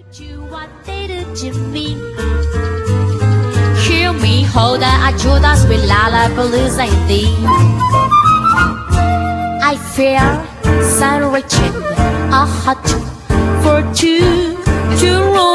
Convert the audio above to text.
To what they do to me. Hear me, hold I Judas with Lollapalooza in thee. I fear sun reaching a hut for two to roll.